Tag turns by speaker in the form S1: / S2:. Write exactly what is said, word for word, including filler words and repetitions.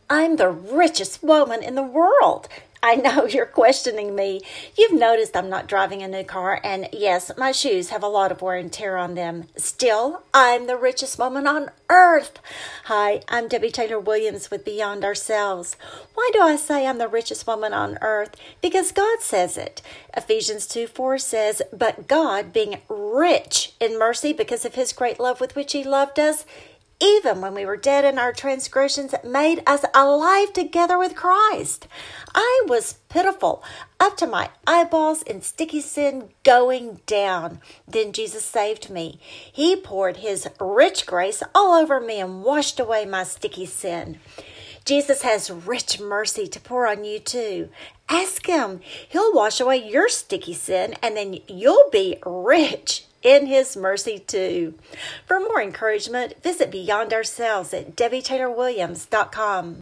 S1: I'm the richest woman in the world. I know you're questioning me. You've noticed I'm not driving a new car, and yes, my shoes have a lot of wear and tear on them. Still, I'm the richest woman on earth. Hi, I'm Debbie Taylor Williams with Beyond Ourselves. Why do I say I'm the richest woman on earth? Because God says it. Ephesians two four says, "But God, being rich in mercy because of his great love with which he loved us, even when we were dead in our transgressions, made us alive together with Christ." I was pitiful, up to my eyeballs in sticky sin going down. Then Jesus saved me. He poured his rich grace all over me and washed away my sticky sin. Jesus has rich mercy to pour on you too. Ask him. He'll wash away your sticky sin, and then you'll be rich in his mercy too. For more encouragement, visit Beyond Ourselves at debbie taylor williams dot com.